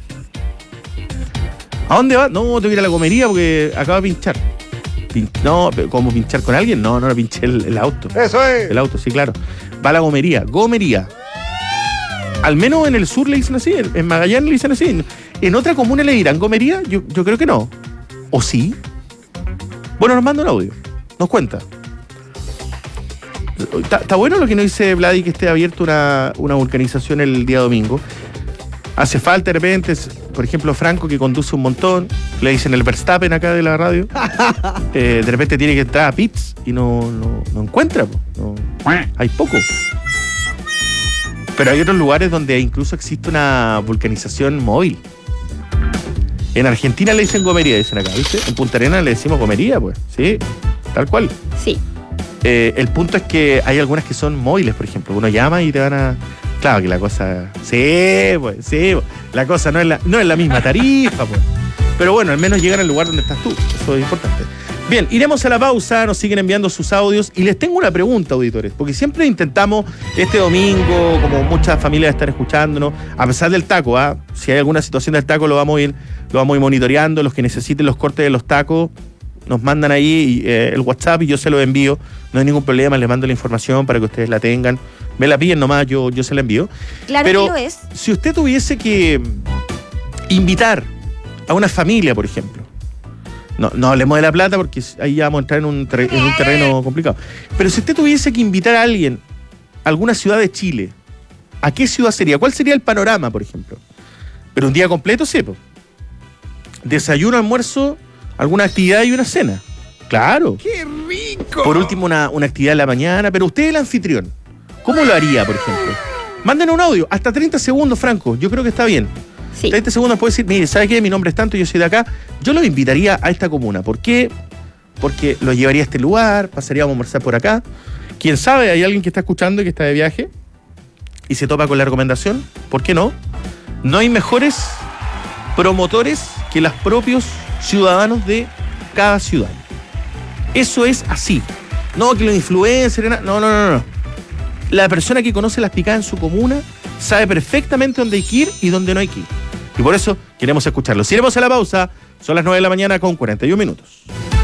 ¿A dónde va? No, tengo que ir a la gomería porque acaba de pinchar. Pin- no, ¿cómo pinchar con alguien? No, no, no pinché el, el auto. Eso es. El auto, sí, claro. Va a la gomería. Gomería. Al menos en el sur le dicen así, en Magallanes le dicen así. ¿En otra comuna le dirán gomería? Yo, yo creo que no. ¿O sí? Bueno, nos manda un audio. Nos cuenta. Está bueno lo que nos dice Vladi, que esté abierto una, una vulcanización el día domingo. Hace falta de repente, por ejemplo, Franco, que conduce un montón, le dicen el Verstappen acá de la radio. eh, de repente tiene que entrar a pits y no, no, no encuentra. No, hay poco. Pero hay otros lugares donde incluso existe una vulcanización móvil. En Argentina le dicen gomería, dicen acá, ¿viste? En Punta Arenas le decimos gomería, pues, sí, tal cual. Sí. Eh, el punto es que hay algunas que son móviles, por ejemplo. Uno llama y te van a... Claro que la cosa... Sí, pues, sí. Pues. La cosa no es la, no es la misma tarifa, pues. Pero bueno, al menos llegan al lugar donde estás tú. Eso es importante. Bien, iremos a la pausa, nos siguen enviando sus audios y les tengo una pregunta, auditores, porque siempre intentamos este domingo, como muchas familias están escuchándonos, a pesar del taco, ¿ah? Si hay alguna situación del taco lo vamos a ir, lo vamos a ir monitoreando, los que necesiten los cortes de los tacos, nos mandan ahí eh, el WhatsApp y yo se lo envío, no hay ningún problema, les mando la información para que ustedes la tengan, me la piden nomás, yo, yo se la envío. Claro. Pero que lo es. Si usted tuviese que invitar a una familia, por ejemplo, No, no hablemos de La Plata porque ahí ya vamos a entrar en un, ter- en un terreno complicado. Pero si usted tuviese que invitar a alguien a alguna ciudad de Chile, ¿a qué ciudad sería? ¿Cuál sería el panorama, por ejemplo? Pero un día completo, sí, pues. Desayuno, almuerzo, alguna actividad y una cena. Claro. ¡Qué rico! Por último, una, una actividad en la mañana. Pero usted, el anfitrión, ¿cómo lo haría, por ejemplo? Mándenos un audio, hasta treinta segundos, Franco. Yo creo que está bien. Sí. treinta segundos puede decir, mire, ¿sabe qué? Mi nombre es tanto, yo soy de acá. Yo lo invitaría a esta comuna. ¿Por qué? Porque lo llevaría a este lugar, pasaríamos a almorzar por acá. Quién sabe, hay alguien que está escuchando y que está de viaje y se topa con la recomendación. ¿Por qué no? No hay mejores promotores que los propios ciudadanos de cada ciudad. Eso es así. No, que los influencers... No, no, no, no. La persona que conoce las picadas en su comuna sabe perfectamente dónde hay que ir y dónde no hay que ir. Y por eso queremos escucharlo. Si iremos a la pausa, son las nueve de la mañana con cuarenta y un minutos.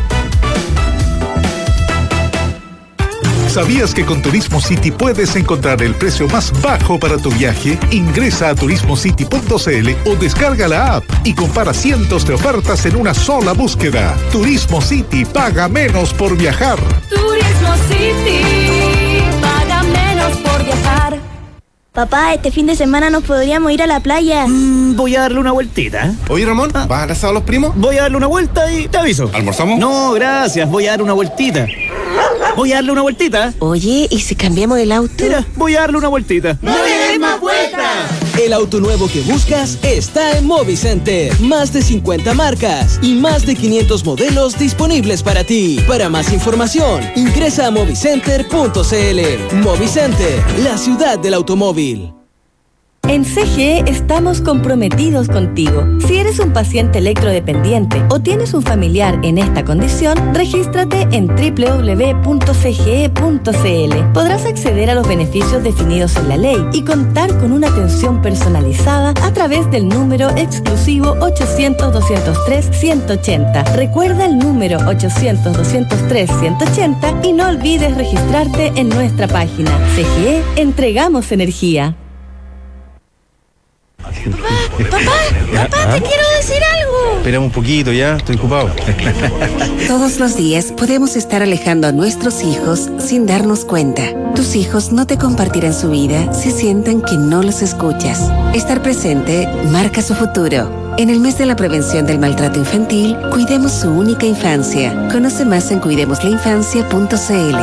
¿Sabías que con Turismo City puedes encontrar el precio más bajo para tu viaje? Ingresa a turismo city punto c l o descarga la app y compara cientos de ofertas en una sola búsqueda. Turismo City, paga menos por viajar. Turismo City, paga menos por viajar. Papá, este fin de semana nos podríamos ir a la playa. Mm, voy a darle una vueltita. Oye, Ramón, ¿vas a abrazar a los primos? Voy a darle una vuelta y te aviso. ¿Almorzamos? No, gracias, voy a dar una vueltita. Voy a darle una vueltita. Oye, ¿y si cambiamos el auto? Mira, voy a darle una vueltita. ¡No le des más vueltas! El auto nuevo que buscas está en Movicenter. Más de cincuenta marcas y más de quinientos modelos disponibles para ti. Para más información, ingresa a movicenter punto c l. Movicenter, la ciudad del automóvil. En C G E estamos comprometidos contigo. Si eres un paciente electrodependiente o tienes un familiar en esta condición, regístrate en doble u doble u doble u punto c g e punto c l. Podrás acceder a los beneficios definidos en la ley y contar con una atención personalizada a través del número exclusivo ochocientos, doscientos tres, ciento ochenta. Recuerda el número ochocientos, doscientos tres, ciento ochenta y no olvides registrarte en nuestra página. C G E, entregamos energía. Papá, papá, te quiero decir algo. Esperamos un poquito ya, estoy ocupado. Todos los días podemos estar alejando a nuestros hijos sin darnos cuenta. Tus hijos no te compartirán su vida si sienten que no los escuchas. Estar presente marca su futuro. En el mes de la prevención del maltrato infantil, cuidemos su única infancia. Conoce más en cuidemos la infancia punto c l.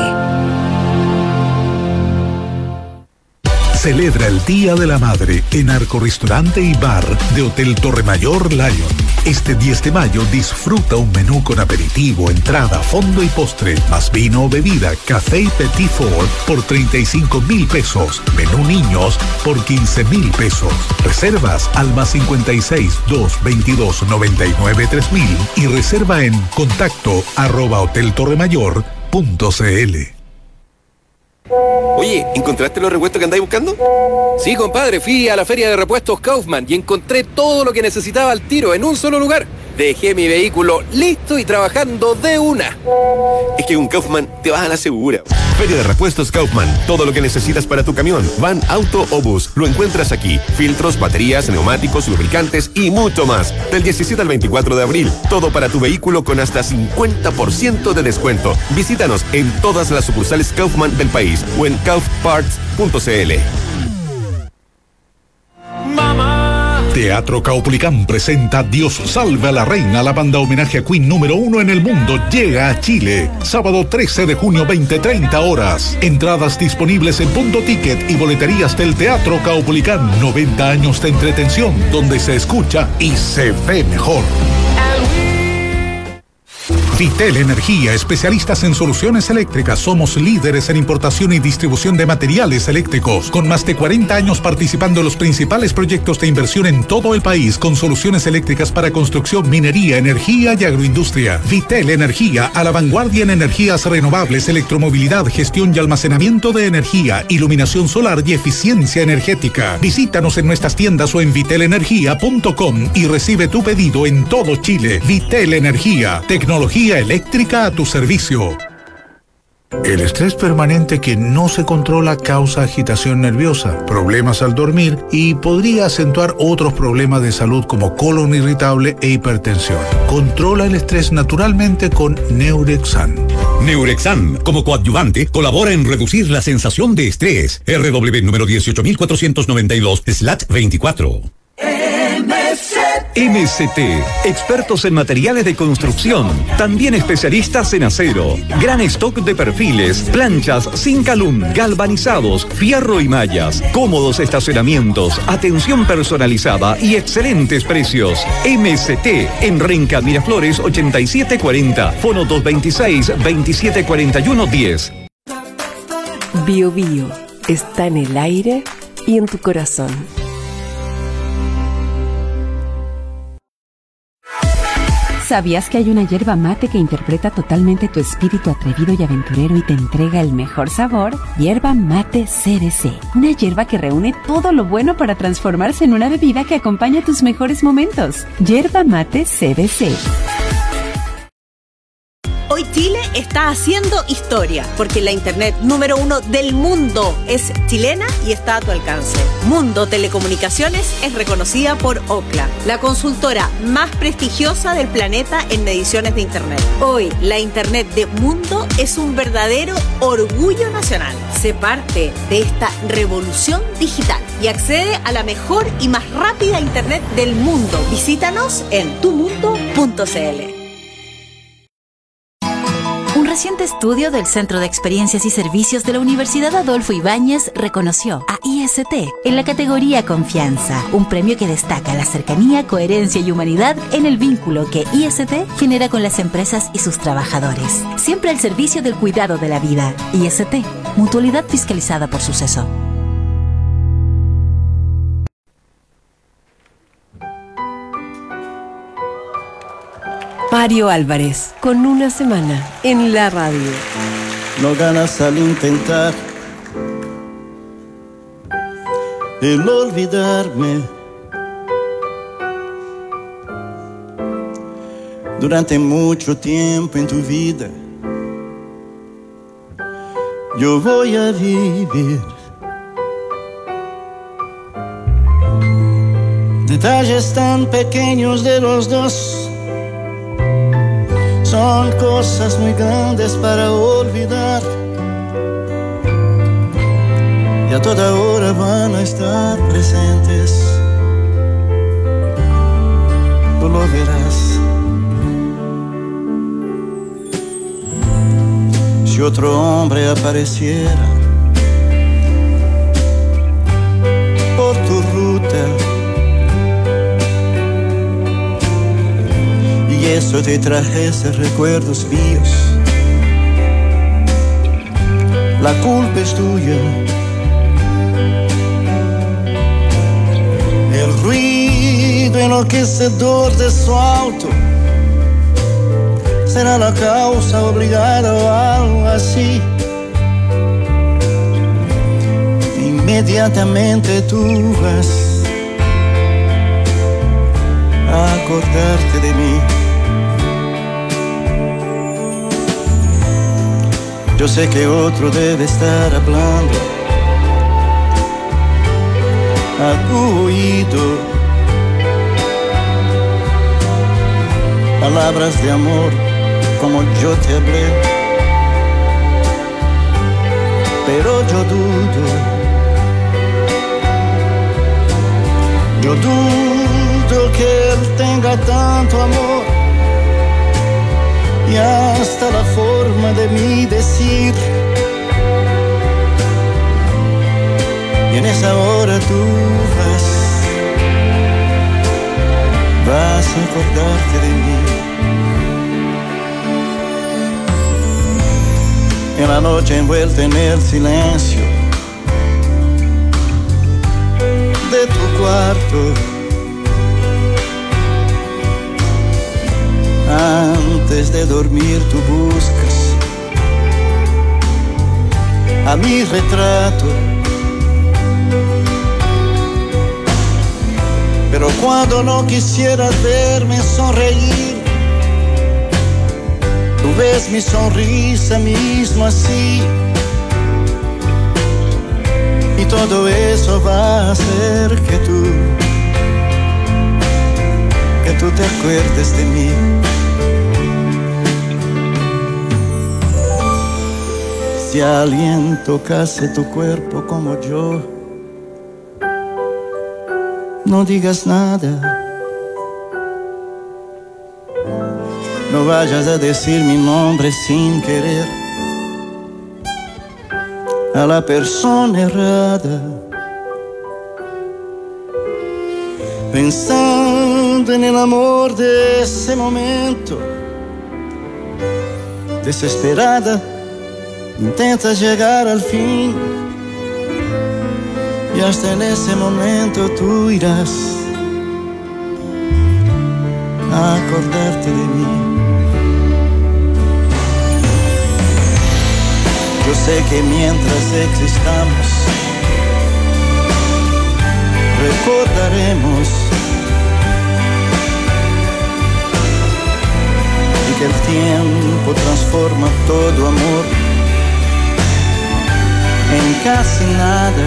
Celebra el Día de la Madre en Arco Restaurante y Bar de Hotel Torremayor Lion. Este diez de mayo disfruta un menú con aperitivo, entrada, fondo y postre, más vino o bebida, café y petit four por treinta y cinco mil pesos. Menú niños por quince mil pesos. Reservas al más cincuenta y seis, dos veintidós, noventa y nueve, tres mil y reserva en contacto arroba hotel torremayor punto c l. Oye, ¿encontraste los repuestos que andáis buscando? Sí, compadre, fui a la feria de repuestos Kaufman y encontré todo lo que necesitaba al tiro en un solo lugar. Dejé mi vehículo listo y trabajando de una. Es que con Kaufman te vas a la segura. Feria de repuestos Kaufman. Todo lo que necesitas para tu camión, van, auto o bus. Lo encuentras aquí. Filtros, baterías, neumáticos, lubricantes y mucho más. Del diecisiete al veinticuatro de abril. Todo para tu vehículo con hasta cincuenta por ciento de descuento. Visítanos en todas las sucursales Kaufman del país o en kauf parts punto c l. Teatro Caupolicán presenta Dios salve a la reina. La banda homenaje a Queen número uno en el mundo llega a Chile. Sábado trece de junio, veinte treinta horas. Entradas disponibles en Punto Ticket y boleterías del Teatro Caupolicán. noventa años de entretención donde se escucha y se ve mejor. Vitel Energía, especialistas en soluciones eléctricas. Somos líderes en importación y distribución de materiales eléctricos, con más de cuarenta años participando en los principales proyectos de inversión en todo el país, con soluciones eléctricas para construcción, minería, energía y agroindustria. Vitel Energía, a la vanguardia en energías renovables, electromovilidad, gestión y almacenamiento de energía, iluminación solar y eficiencia energética. Visítanos en nuestras tiendas o en vitel energía punto com y recibe tu pedido en todo Chile. Vitel Energía, tecnología eléctrica a tu servicio. El estrés permanente que no se controla causa agitación nerviosa, problemas al dormir y podría acentuar otros problemas de salud como colon irritable e hipertensión. Controla el estrés naturalmente con Neurexan. Neurexan, como coadyuvante, colabora en reducir la sensación de estrés. R W número dieciocho mil cuatrocientos noventa y dos slash veinticuatro. M C T, expertos en materiales de construcción, también especialistas en acero, gran stock de perfiles, planchas, Zincalum, galvanizados, fierro y mallas, cómodos estacionamientos, atención personalizada y excelentes precios. M C T, en Renca Miraflores ochenta y siete cuarenta, fono dos veintiséis, veintisiete cuarenta y uno diez. Bio Bio está en el aire y en tu corazón. ¿Sabías que hay una yerba mate que interpreta totalmente tu espíritu atrevido y aventurero y te entrega el mejor sabor? Yerba Mate C B C. Una yerba que reúne todo lo bueno para transformarse en una bebida que acompaña tus mejores momentos. Yerba Mate C B C. Hoy Chile está haciendo historia, porque la internet número uno del mundo es chilena y está a tu alcance. Mundo Telecomunicaciones es reconocida por Ookla, la consultora más prestigiosa del planeta en mediciones de internet. Hoy, la internet de Mundo es un verdadero orgullo nacional. Sé parte de esta revolución digital y accede a la mejor y más rápida internet del mundo. Visítanos en tu mundo punto c l. Un reciente estudio del Centro de Experiencias y Servicios de la Universidad Adolfo Ibáñez reconoció a I S T en la categoría Confianza, un premio que destaca la cercanía, coherencia y humanidad en el vínculo que I S T genera con las empresas y sus trabajadores, siempre al servicio del cuidado de la vida. I S T, mutualidad fiscalizada por Suceso. Mario Álvarez, con una semana en la radio. No ganas al intentar el olvidarme. Durante mucho tiempo en tu vida yo voy a vivir Detalles tan pequeños de los dos son cosas muy grandes para olvidar. Y a toda hora van a estar presentes. Tú lo verás. Si otro hombre apareciera por tu ruta y eso te trajese recuerdos míos, la culpa es tuya. El ruido enloquecedor de su auto será la causa obligada o algo así. Inmediatamente tú vas a acordarte de mí. Yo sé que otro debe estar hablando a tu oído palabras de amor como yo te hablé, pero yo dudo, yo dudo que él tenga tanto amor y hasta la forma de mí decir. Y en esa hora tú vas, vas a acordarte de mí. En la noche envuelta en el silencio de tu cuarto, antes de dormir tú buscas a mi retrato. Pero cuando no quisieras verme sonreír, tú ves mi sonrisa mismo así. Y todo eso va a hacer que tú, que tú te acuerdes de mí. Si alguien tocase tu cuerpo como yo, no digas nada. No vayas a decir mi nombre sin querer a la persona errada. Pensando en el amor de ese momento, desesperada, intentas llegar al fin. Y hasta en ese momento tú irás a acordarte de mí. Yo sé que mientras existamos recordaremos y que el tiempo transforma todo amor en casi nada.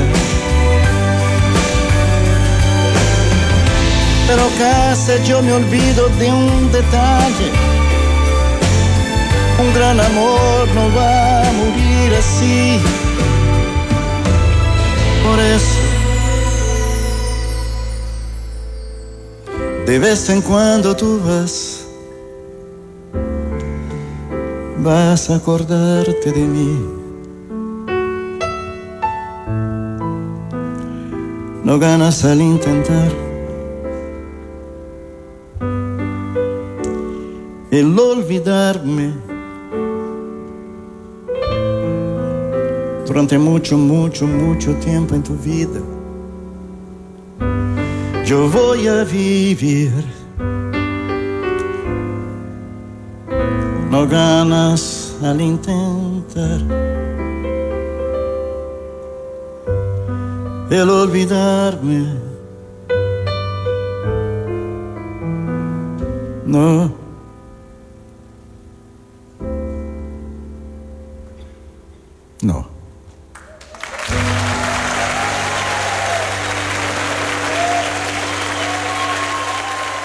Pero casi yo me olvido de un detalle. Un gran amor no va a morir así. Por eso, de vez en cuando tú vas, vas a acordarte de mí. No ganas al intentar el olvidarme. Durante mucho, mucho, mucho tiempo en tu vida yo voy a vivir. No ganas al intentar el olvidarme. No. No.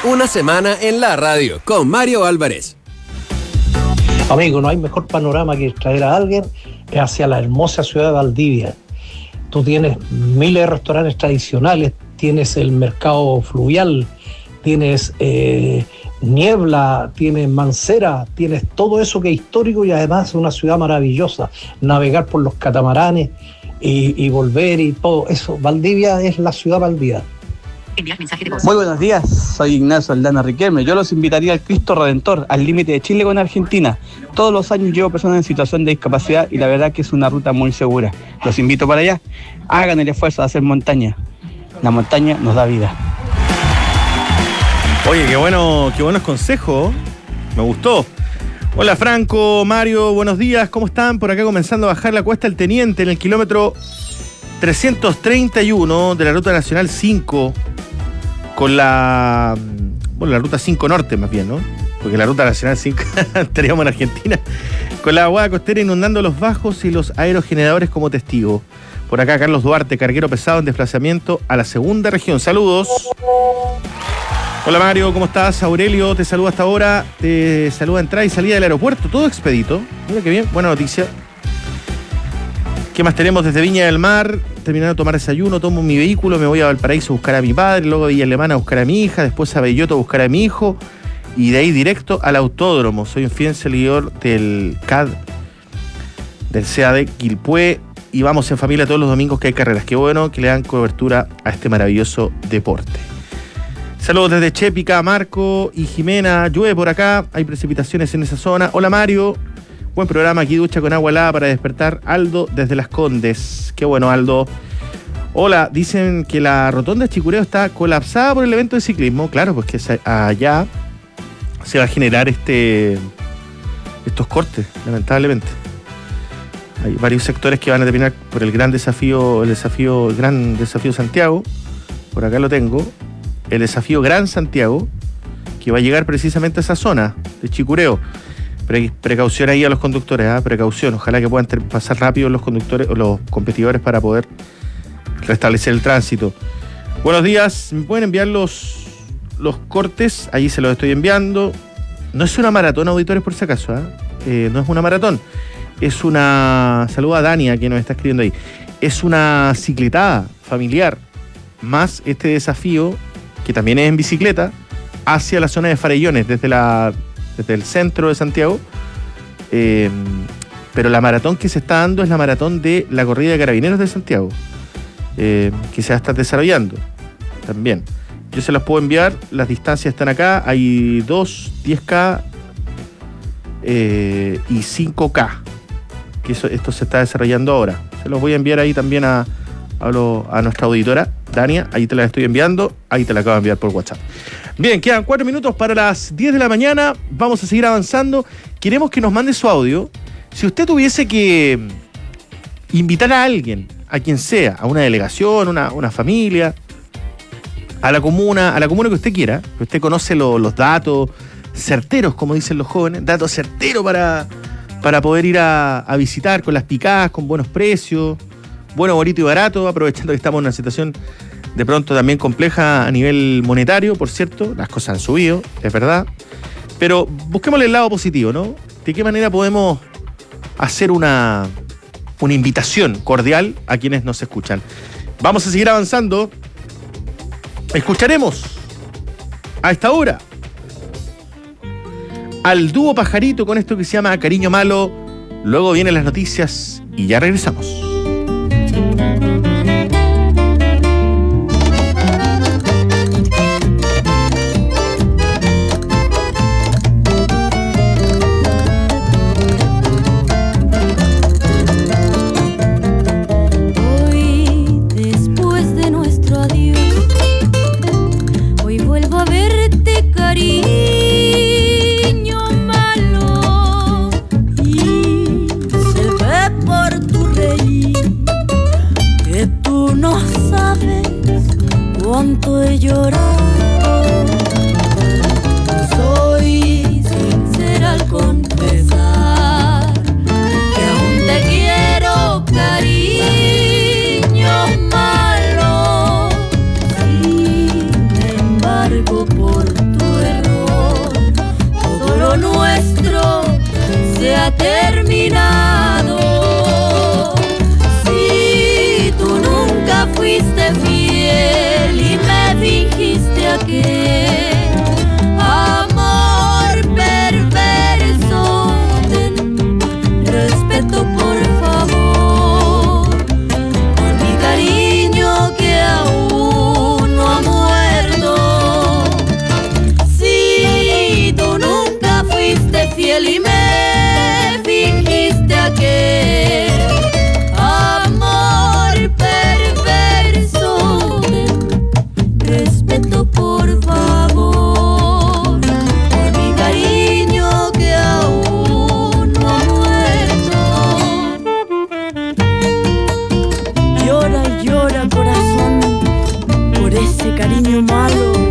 Una semana en la radio con Mario Álvarez. Amigo, no hay mejor panorama que traer a alguien hacia la hermosa ciudad de Valdivia. Tú tienes miles de restaurantes tradicionales, tienes el mercado fluvial, tienes eh, niebla, tienes mancera, tienes todo eso que es histórico y además es una ciudad maravillosa. Navegar por los catamaranes y, y volver y todo eso. Valdivia es la ciudad Valdivia. Muy buenos días, soy Ignacio Aldana Riquelme. Yo los invitaría al Cristo Redentor, al límite de Chile con Argentina. Todos los años llevo personas en situación de discapacidad y la verdad que es una ruta muy segura. Los invito para allá, hagan el esfuerzo de hacer montaña. La montaña nos da vida. Oye, qué bueno, qué buenos consejos. Me gustó. Hola Franco, Mario, buenos días, ¿cómo están? Por acá comenzando a bajar la cuesta El Teniente en el kilómetro trescientos treinta y uno de la Ruta Nacional cinco. Con la, bueno, la Ruta cinco Norte más bien, ¿no? Porque la Ruta Nacional cinco estaríamos en Argentina. Con la aguada costera inundando los bajos y los aerogeneradores como testigo. Por acá Carlos Duarte, carguero pesado en desplazamiento a la segunda región. Saludos. Hola Mario, ¿cómo estás? Aurelio te saluda hasta ahora. Te saluda entrada y salida del aeropuerto. Todo expedito. Mira qué bien, buena noticia. ¿Qué más tenemos desde Viña del Mar? Terminando de tomar desayuno, tomo mi vehículo, me voy a Valparaíso a buscar a mi padre, luego a Villa Alemana a buscar a mi hija, después a Belloto a buscar a mi hijo y de ahí directo al autódromo. Soy un fiel seguidor del C A D, del C A D Quilpué y vamos en familia todos los domingos que hay carreras. Qué bueno que le dan cobertura a este maravilloso deporte. Saludos desde Chépica, Marco y Jimena. Llueve por acá, hay precipitaciones en esa zona. Hola Mario. Buen programa, aquí ducha con agua helada para despertar. Aldo desde Las Condes. Qué bueno, Aldo. Hola, dicen que la rotonda de Chicureo está colapsada por el evento de ciclismo. Claro, pues que allá se va a generar este estos cortes, lamentablemente. Hay varios sectores que van a terminar por el gran desafío, el desafío, el gran desafío Santiago. Por acá lo tengo. El desafío Gran Santiago, que va a llegar precisamente a esa zona de Chicureo. Pre- precaución ahí a los conductores, ¿eh? Precaución. Ojalá que puedan ter- pasar rápido los conductores o los competidores para poder restablecer el tránsito. Buenos días, ¿me pueden enviar los, los cortes? Ahí se los estoy enviando. No es una maratón, auditores, por si acaso, ¿eh? Eh, no es una maratón. Es una... Saluda a Dania, que nos está escribiendo ahí. Es una cicletada familiar, más este desafío, que también es en bicicleta, hacia la zona de Farellones, desde la... desde el centro de Santiago, eh, pero la maratón que se está dando es la maratón de la corrida de carabineros de Santiago, eh, que se va a estar desarrollando también. Yo se las puedo enviar, las distancias están acá, hay dos, diez K eh, y cinco K, que eso, esto se está desarrollando ahora. Se los voy a enviar ahí también a, a, lo, a nuestra auditora, Dania, ahí te la estoy enviando, ahí te la acabo de enviar por WhatsApp. Bien, quedan cuatro minutos para las diez de la mañana. Vamos a seguir avanzando. Queremos que nos mande su audio. Si usted tuviese que invitar a alguien, a quien sea, a una delegación, una, una familia, a la comuna, a la comuna que usted quiera, que usted conoce lo, los datos certeros, como dicen los jóvenes, datos certeros para, para poder ir a, a visitar con las picadas, con buenos precios, bueno, bonito y barato, aprovechando que estamos en una situación de pronto también compleja a nivel monetario, por cierto, las cosas han subido, es verdad, pero busquémosle el lado positivo, ¿no? ¿De qué manera podemos hacer una, una invitación cordial a quienes nos escuchan? Vamos a seguir avanzando. Escucharemos a esta hora al dúo Pajarito con esto que se llama Cariño Malo. Luego vienen las noticias y ya regresamos. Cuánto he llorado, soy sincera al confesar que aún te quiero, cariño malo. Sin embargo, por tu aquel amor perverso. Respeto, por favor, por mi cariño que aún no ha muerto. Si tú nunca fuiste fiel y me fingiste aquel amor perverso, respeto, por favor, por mi cariño que aún no ha muerto. Llora y llora, corazón, por ese cariño malo